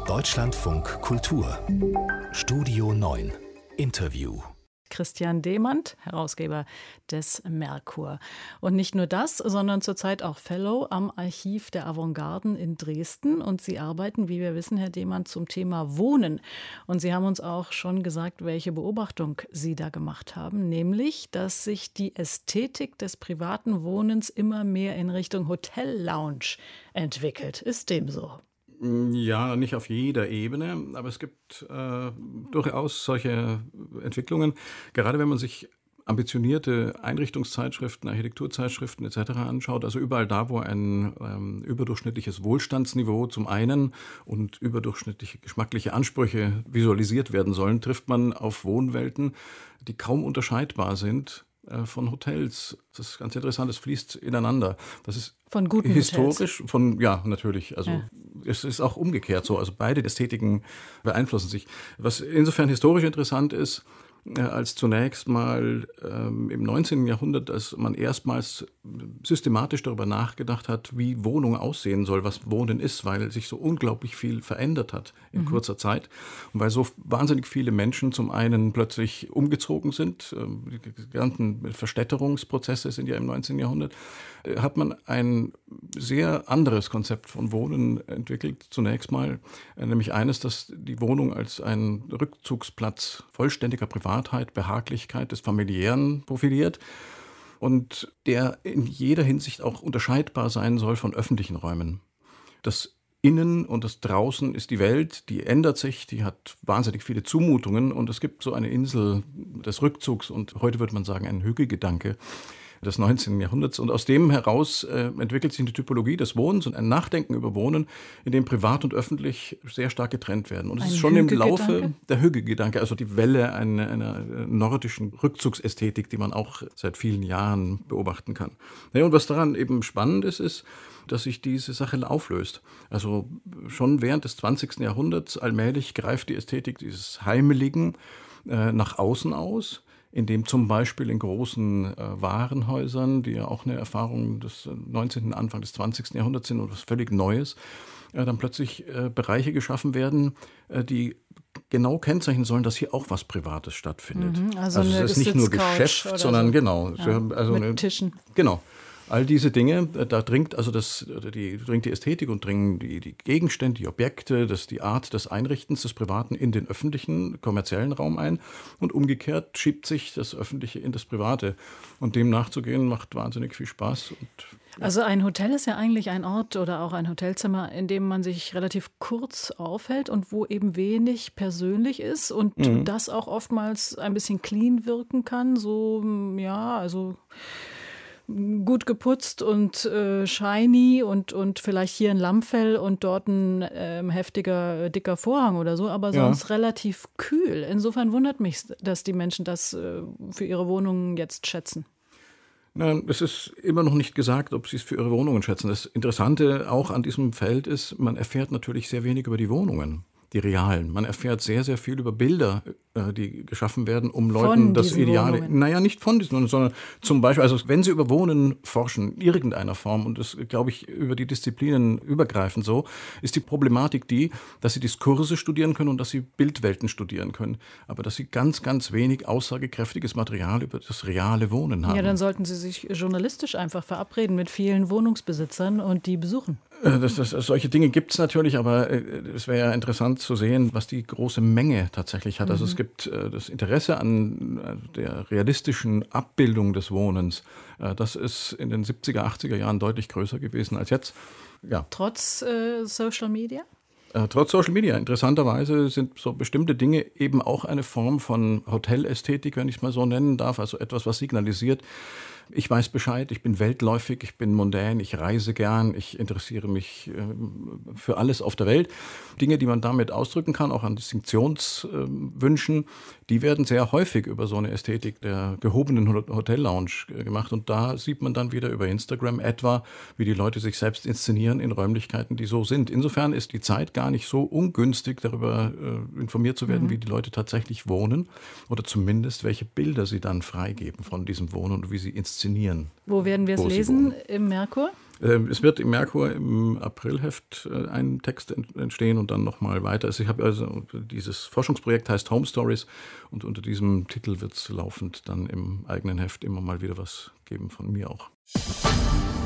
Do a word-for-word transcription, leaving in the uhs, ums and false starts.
Deutschlandfunk Kultur Studio neun Interview. Christian Demand, Herausgeber des Merkur. Und nicht nur das, sondern zurzeit auch Fellow am Archiv der Avantgarden in Dresden. Und Sie arbeiten, wie wir wissen, Herr Demand, zum Thema Wohnen. Und Sie haben uns auch schon gesagt, welche Beobachtung Sie da gemacht haben, nämlich, dass sich die Ästhetik des privaten Wohnens immer mehr in Richtung Hotel-Lounge entwickelt. Ist dem so? Ja, nicht auf jeder Ebene, aber es gibt äh, durchaus solche Entwicklungen. Gerade wenn man sich ambitionierte Einrichtungszeitschriften, Architekturzeitschriften et cetera anschaut, also überall da, wo ein ähm, überdurchschnittliches Wohlstandsniveau zum einen und überdurchschnittliche geschmackliche Ansprüche visualisiert werden sollen, trifft man auf Wohnwelten, die kaum unterscheidbar sind von Hotels. Das ist ganz interessant, es fließt ineinander. Das ist von guten historisch, Hotels. von ja, natürlich. Also ja. Es ist auch umgekehrt so. Also beide Ästhetiken beeinflussen sich. Was insofern historisch interessant ist, als zunächst mal ähm, im neunzehnten Jahrhundert, als man erstmals systematisch darüber nachgedacht hat, wie Wohnung aussehen soll, was Wohnen ist, weil sich so unglaublich viel verändert hat in mhm. kurzer Zeit und weil so wahnsinnig viele Menschen zum einen plötzlich umgezogen sind, ähm, die ganzen Verstädterungsprozesse sind ja im neunzehnten Jahrhundert, äh, hat man ein sehr anderes Konzept von Wohnen entwickelt, zunächst mal, äh, nämlich eines, das die Wohnung als ein Rückzugsplatz vollständiger Privatheit, Behaglichkeit des Familiären profiliert und der in jeder Hinsicht auch unterscheidbar sein soll von öffentlichen Räumen. Das Innen und das Draußen ist die Welt, die ändert sich, die hat wahnsinnig viele Zumutungen und es gibt so eine Insel des Rückzugs und heute würde man sagen ein Hügelgedanke des neunzehnten Jahrhunderts. Und aus dem heraus äh, entwickelt sich eine Typologie des Wohnens und ein Nachdenken über Wohnen, in dem privat und öffentlich sehr stark getrennt werden. Und es ein ist schon im Laufe der Hügelgedanke, also die Welle einer, einer nordischen Rückzugsästhetik, die man auch seit vielen Jahren beobachten kann. Ja, und was daran eben spannend ist, ist, dass sich diese Sache auflöst. Also schon während des zwanzigsten Jahrhunderts allmählich greift die Ästhetik dieses Heimeligen äh, nach außen aus, in dem zum Beispiel in großen äh, Warenhäusern, die ja auch eine Erfahrung des neunzehnten. Anfang des zwanzigsten. Jahrhunderts sind und was völlig Neues, äh, dann plötzlich äh, Bereiche geschaffen werden, äh, die genau kennzeichnen sollen, dass hier auch was Privates stattfindet. Mhm, also also es ist nicht nur Geschäft, sondern so. genau. Ja, also mit eine, Tischen. Genau. All diese Dinge, da dringt also das, die, dringt die Ästhetik und dringen die, die Gegenstände, die Objekte, das, die Art des Einrichtens des Privaten in den öffentlichen, kommerziellen Raum ein. Und umgekehrt schiebt sich das Öffentliche in das Private. Und dem nachzugehen, macht wahnsinnig viel Spaß. Und, ja. Also ein Hotel ist ja eigentlich ein Ort oder auch ein Hotelzimmer, in dem man sich relativ kurz aufhält und wo eben wenig persönlich ist und mhm. das auch oftmals ein bisschen clean wirken kann. So, ja, also gut geputzt und äh, shiny und, und vielleicht hier ein Lammfell und dort ein äh, heftiger, dicker Vorhang oder so, aber sonst ja. relativ kühl. Insofern wundert mich, dass die Menschen das äh, für ihre Wohnungen jetzt schätzen. Nein, es ist immer noch nicht gesagt, ob sie es für ihre Wohnungen schätzen. Das Interessante auch an diesem Feld ist, man erfährt natürlich sehr wenig über die Wohnungen, die realen. Man erfährt sehr, sehr viel über Bilder, die geschaffen werden, um Leuten von das Ideale... Wohnungen. Naja, nicht von diesen, sondern zum Beispiel, also wenn Sie über Wohnen forschen, in irgendeiner Form, und das, glaube ich, über die Disziplinen übergreifend so, ist die Problematik die, dass Sie Diskurse studieren können und dass Sie Bildwelten studieren können, aber dass Sie ganz, ganz wenig aussagekräftiges Material über das reale Wohnen haben. Ja, dann sollten Sie sich journalistisch einfach verabreden mit vielen Wohnungsbesitzern und die besuchen. Das, das, solche Dinge gibt es natürlich, aber es wäre ja interessant zu sehen, was die große Menge tatsächlich hat. Mhm. Also es gibt äh, das Interesse an äh, der realistischen Abbildung des Wohnens. Äh, das ist in den siebziger, achtziger Jahren deutlich größer gewesen als jetzt. Ja. Trotz äh, Social Media? Äh, trotz Social Media. Interessanterweise sind so bestimmte Dinge eben auch eine Form von Hotelästhetik, wenn ich es mal so nennen darf. Also etwas, was signalisiert, ich weiß Bescheid, ich bin weltläufig, ich bin mondän, ich reise gern, ich interessiere mich äh, für alles auf der Welt. Dinge, die man damit ausdrücken kann, auch an Distinktionswünschen, äh, die werden sehr häufig über so eine Ästhetik der gehobenen Hotel-Lounge äh, gemacht. Und da sieht man dann wieder über Instagram etwa, wie die Leute sich selbst inszenieren in Räumlichkeiten, die so sind. Insofern ist die Zeit gar nicht so ungünstig, darüber äh, informiert zu werden, mhm. wie die Leute tatsächlich wohnen oder zumindest welche Bilder sie dann freigeben von diesem Wohnen und wie sie inszenieren. Wo werden wir es lesen? Im Merkur? Es wird im Merkur im Aprilheft ein Text entstehen und dann nochmal weiter. Also ich habe also dieses Forschungsprojekt heißt Home Stories und unter diesem Titel wird es laufend dann im eigenen Heft immer mal wieder was geben von mir auch.